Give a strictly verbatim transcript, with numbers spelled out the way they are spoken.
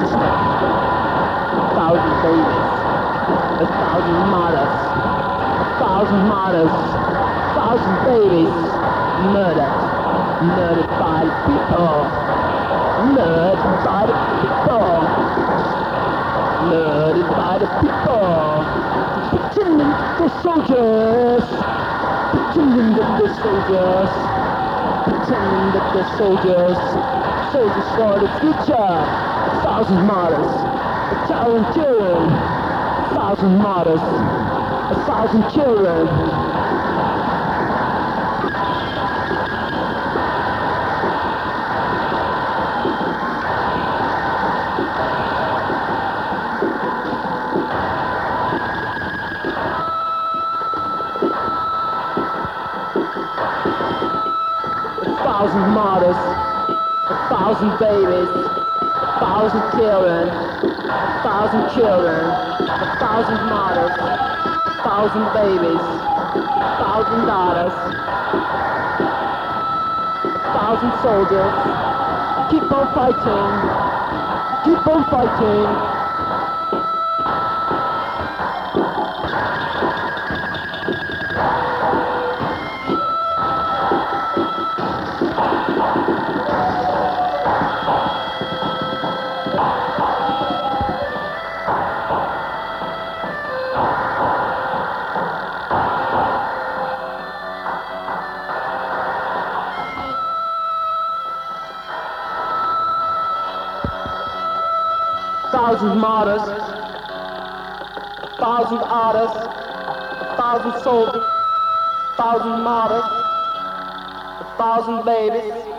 thousand babies, a thousand mothers, a thousand mothers, a thousand babies, murdered, murdered by the people, murdered by the people, murdered by the people, pretending they're soldiers, pretending that they're soldiers, pretending that they're soldiers, soldiers for the future, a thousand martyrs, a thousand children, a thousand martyrs, a thousand children. A thousand martyrs, a thousand babies, a thousand children, a thousand children, a thousand martyrs, a thousand babies, a thousand daughters, a thousand soldiers. Keep on fighting, keep on fighting. Thousand martyrs, a thousand artists, a thousand soldiers, a thousand martyrs, a thousand babies.